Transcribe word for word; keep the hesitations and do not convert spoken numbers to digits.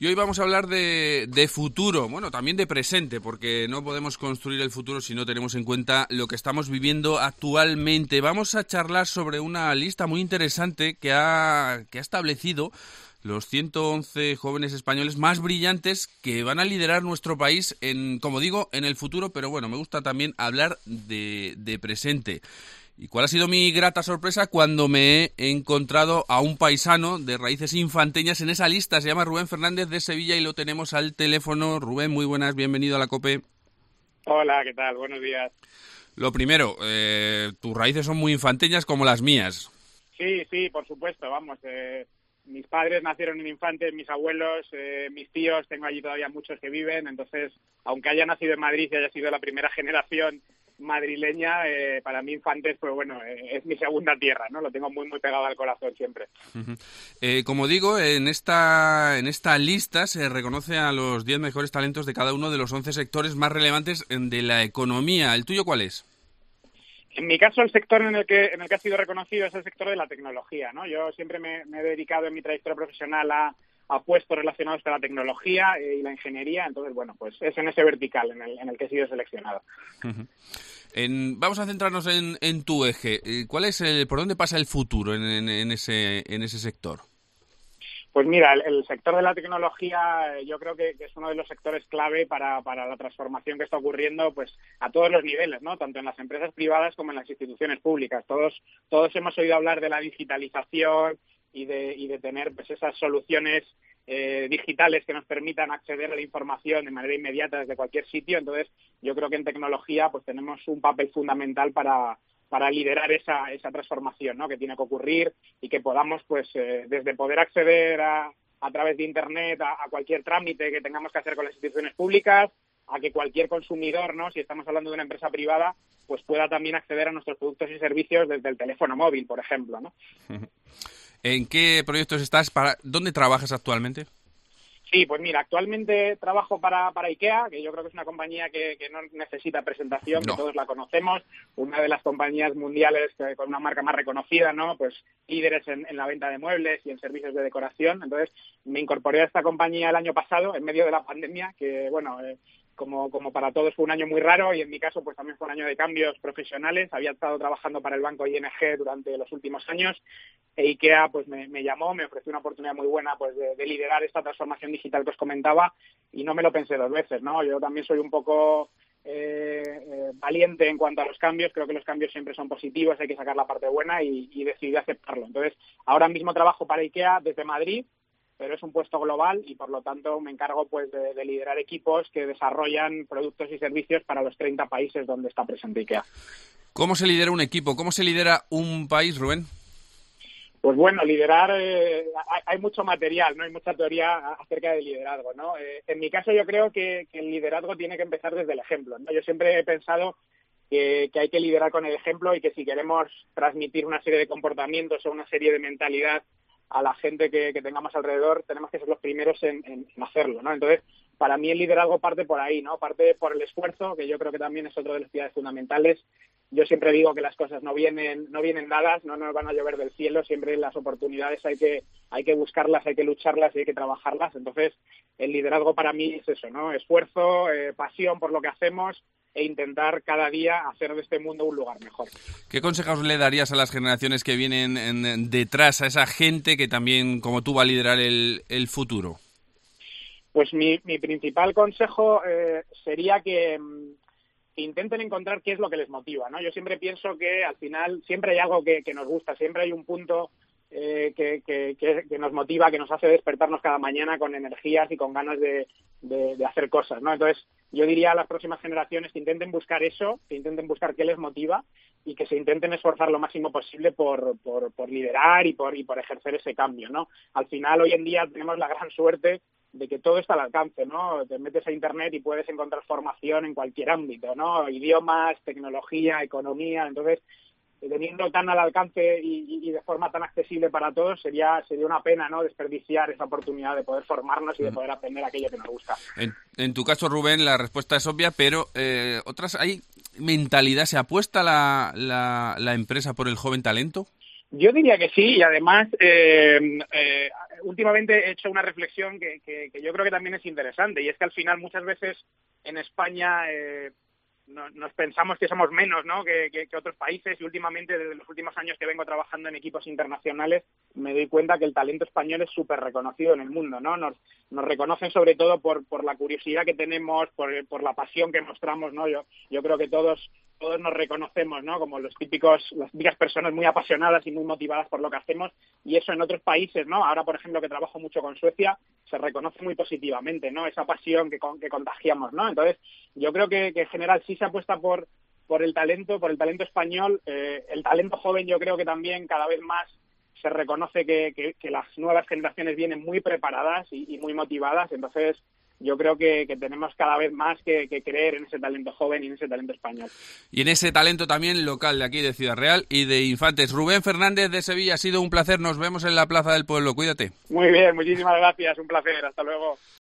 Y hoy vamos a hablar de, de futuro, bueno, también de presente, porque no podemos construir el futuro si no tenemos en cuenta lo que estamos viviendo actualmente. Vamos a charlar sobre una lista muy interesante que ha, que ha establecido los ciento once jóvenes españoles más brillantes que van a liderar nuestro país, en, como digo, en el futuro, pero bueno, me gusta también hablar de, de presente. ¿Y cuál ha sido mi grata sorpresa cuando me he encontrado a un paisano de raíces infanteñas en esa lista? Se llama Rubén Fernández de Sevilla y lo tenemos al teléfono. Rubén, muy buenas, bienvenido a la COPE. Hola, ¿qué tal? Buenos días. Lo primero, eh, tus raíces son muy infanteñas como las mías. Sí, sí, por supuesto, vamos. Eh, mis padres nacieron en Infantes, mis abuelos, eh, mis tíos, tengo allí todavía muchos que viven, entonces, aunque haya nacido en Madrid y haya sido la primera generación madrileña, eh, para mí Infantes, pues bueno, eh, es mi segunda tierra, ¿no? Lo tengo muy, muy pegado al corazón siempre. Uh-huh. Eh, como digo, en esta, en esta lista se reconoce a los diez mejores talentos de cada uno de los once sectores más relevantes de la economía. ¿El tuyo cuál es? En mi caso, el sector en el que en el que ha sido reconocido es el sector de la tecnología, ¿no? Yo siempre me, me he dedicado en mi trayectoria profesional a, a puestos relacionados con la tecnología y la ingeniería, entonces, bueno, pues es en ese vertical en el, en el que he sido seleccionado. Uh-huh. En, vamos a centrarnos en, en tu eje. ¿Cuál es el, por dónde pasa el futuro en, en, en ese en ese sector? Pues mira, el, el sector de la tecnología yo creo que, que es uno de los sectores clave para, para la transformación que está ocurriendo pues a todos los niveles, ¿no? Tanto en las empresas privadas como en las instituciones públicas. Todos todos hemos oído hablar de la digitalización y de, y de tener pues esas soluciones eh, digitales que nos permitan acceder a la información de manera inmediata desde cualquier sitio. Entonces, yo creo que en tecnología pues tenemos un papel fundamental para para liderar esa esa transformación, ¿no? Que tiene que ocurrir y que podamos, pues, eh, desde poder acceder a, a través de Internet a, a cualquier trámite que tengamos que hacer con las instituciones públicas, a que cualquier consumidor, ¿no? Si estamos hablando de una empresa privada, pues pueda también acceder a nuestros productos y servicios desde el teléfono móvil, por ejemplo, ¿no? ¿En qué proyectos estás? Para, ¿Dónde trabajas actualmente? Sí, pues mira, actualmente trabajo para, para IKEA, que yo creo que es una compañía que, que no necesita presentación, no. Que todos la conocemos, una de las compañías mundiales que, con una marca más reconocida, ¿no? Pues líderes en, en la venta de muebles y en servicios de decoración. Entonces, me incorporé a esta compañía el año pasado, en medio de la pandemia, que, bueno, eh, como, como para todos fue un año muy raro y en mi caso pues también fue un año de cambios profesionales. Había estado trabajando para el banco I N G durante los últimos años e IKEA pues me, me llamó, me ofreció una oportunidad muy buena pues de, de liderar esta transformación digital que os comentaba y no me lo pensé dos veces, ¿no? Yo también soy un poco eh, eh, valiente en cuanto a los cambios, creo que los cambios siempre son positivos, hay que sacar la parte buena y, y decidí aceptarlo. Entonces, ahora mismo trabajo para IKEA desde Madrid, pero es un puesto global y por lo tanto me encargo pues de, de liderar equipos que desarrollan productos y servicios para los treinta países donde está presente IKEA. ¿Cómo se lidera un equipo? ¿Cómo se lidera un país, Rubén? Pues bueno, liderar, eh, hay, hay mucho material, ¿no? Hay mucha teoría acerca del liderazgo, ¿no? Eh, en mi caso yo creo que, que el liderazgo tiene que empezar desde el ejemplo, ¿no? Yo siempre he pensado que, que hay que liderar con el ejemplo y que si queremos transmitir una serie de comportamientos o una serie de mentalidad a la gente que, que tengamos alrededor, tenemos que ser los primeros en, en, en hacerlo, ¿no? Entonces, para mí el liderazgo parte por ahí, ¿no? Parte por el esfuerzo, que yo creo que también es otro de los pilares fundamentales. Yo siempre digo que las cosas no vienen no vienen dadas, no nos van a llover del cielo, siempre las oportunidades hay que hay que buscarlas, hay que lucharlas y hay que trabajarlas. Entonces, el liderazgo para mí es eso, ¿no? Esfuerzo, eh, pasión por lo que hacemos e intentar cada día hacer de este mundo un lugar mejor. ¿Qué consejos le darías a las generaciones que vienen en, detrás, a esa gente que también, como tú, va a liderar el, el futuro? Pues mi, mi principal consejo eh, sería que, que intenten encontrar qué es lo que les motiva, ¿no? Yo siempre pienso que al final siempre hay algo que, que nos gusta, siempre hay un punto eh, que, que, que, que nos motiva, que nos hace despertarnos cada mañana con energías y con ganas de, de, de hacer cosas, ¿no? Entonces, yo diría a las próximas generaciones que intenten buscar eso, que intenten buscar qué les motiva y que se intenten esforzar lo máximo posible por, por, por liderar y por, y por ejercer ese cambio, ¿no? Al final, hoy en día tenemos la gran suerte de que todo está al alcance, ¿no? Te metes a Internet y puedes encontrar formación en cualquier ámbito, ¿no? Idiomas, tecnología, economía. Entonces, teniendo tan al alcance y, y de forma tan accesible para todos, sería sería una pena, ¿no? Desperdiciar esa oportunidad de poder formarnos y de poder aprender aquello que nos gusta. En, en tu caso, Rubén, la respuesta es obvia, pero eh, otras hay mentalidad. ¿Se apuesta la, la, la empresa por el joven talento? Yo diría que sí, y además eh, eh, últimamente he hecho una reflexión que, que, que yo creo que también es interesante, y es que al final muchas veces en España eh, no, nos pensamos que somos menos, ¿no?, que, que, que otros países, y últimamente, desde los últimos años que vengo trabajando en equipos internacionales, me doy cuenta que el talento español es súper reconocido en el mundo, ¿no? Nos, nos reconocen sobre todo por, por la curiosidad que tenemos, por, por la pasión que mostramos, ¿no? Yo, yo creo que todos todos nos reconocemos, ¿no?, como los típicos, las típicas personas muy apasionadas y muy motivadas por lo que hacemos, y eso en otros países, ¿no? Ahora, por ejemplo, que trabajo mucho con Suecia, se reconoce muy positivamente, ¿no?, esa pasión que, que contagiamos, ¿no? Entonces, yo creo que, que en general sí se apuesta por, por el talento, por el talento español. Eh, el talento joven, yo creo que también cada vez más se reconoce que, que, que las nuevas generaciones vienen muy preparadas y, y muy motivadas, entonces yo creo que, que tenemos cada vez más que, que creer en ese talento joven y en ese talento español. Y en ese talento también local de aquí de Ciudad Real y de Infantes. Rubén Fernández de Sevilla, ha sido un placer. Nos vemos en la Plaza del Pueblo. Cuídate. Muy bien, muchísimas gracias. Un placer. Hasta luego.